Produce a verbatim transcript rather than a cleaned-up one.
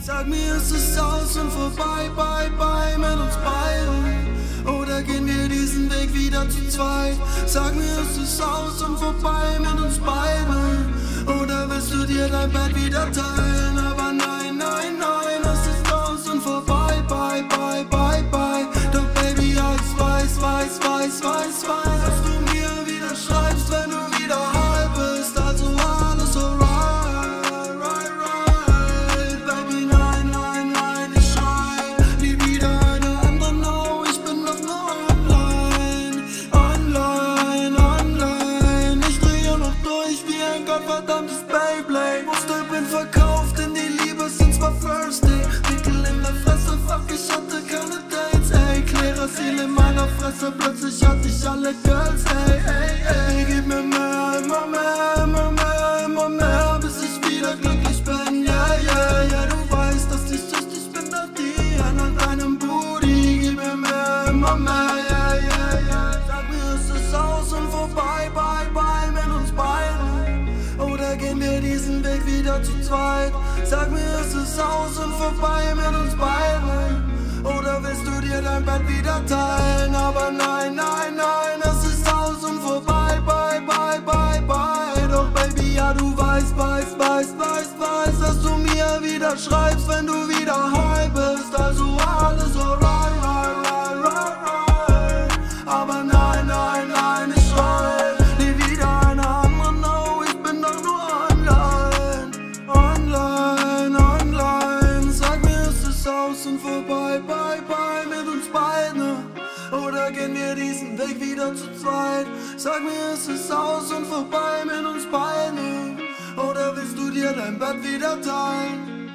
Sag mir, ist es aus und vorbei, bye, bye mit uns beiden? Oder gehen wir diesen Weg wieder zu zweit? Sag mir, ist es aus und vorbei mit uns beiden? Oder willst du dir dein Bett wieder teilen? Aber nein, nein, nein, es ist aus und vorbei, bye, bye, bye, bye. Doch Baby, ja, ich weiß, weiß, weiß, weiß, weiß, dass du mir wieder schreibst, wenn du wieder halb bist. Also alles alright, right, right. Baby, nein, nein, nein, ich schrei nie wieder eine andere, no, ich bin doch nur online, online, online. Ich drehe noch durch wie ein gottverdammtes Beyblade. Wusste, bin verkauft in die Liebe, sind zwar First Day. Wickel in der Fresse, fuck, ich hatte keine Dates, ey. Klarer Ziel in meiner Fresse, plötzlich hatte ich alle Girls, ey, ey, ey. Gib mir mehr, immer mehr, immer mehr, immer mehr, bis ich wieder glücklich bin, yeah, yeah, yeah. Du weißt, dass ich süchtig bin nach dir, nach deinem Booty. Gib mir mehr, immer mehr, yeah, yeah, yeah. Sag mir, ist es aus und vorbei, bye, bye mit uns beiden? Oder gehen wir diesen Weg wieder zu zweit? Sag mir, ist es aus und vorbei mit uns beiden? Oder willst du dir dein Bett wieder teilen? Aber nein, nein, nein, es ist aus und vorbei, bye, bye, bye, bye. Doch Baby, ja, du weißt, weißt, weißt, weißt, weißt, dass du mir wieder schreibst, wenn du wieder high bist. Also alles alright, right, right, right, right. Aber nein, nein, nein, ich schrei nie wieder eine andere, no, ich bin doch nur online, online, online. Sag mir, ist es aus und vorbei, bye, bye mit uns beiden? Oder gehen wir diesen Weg wieder zu zweit? Sag mir, ist es aus und vorbei mit uns beiden? Oder willst du dir dein Bett wieder teilen?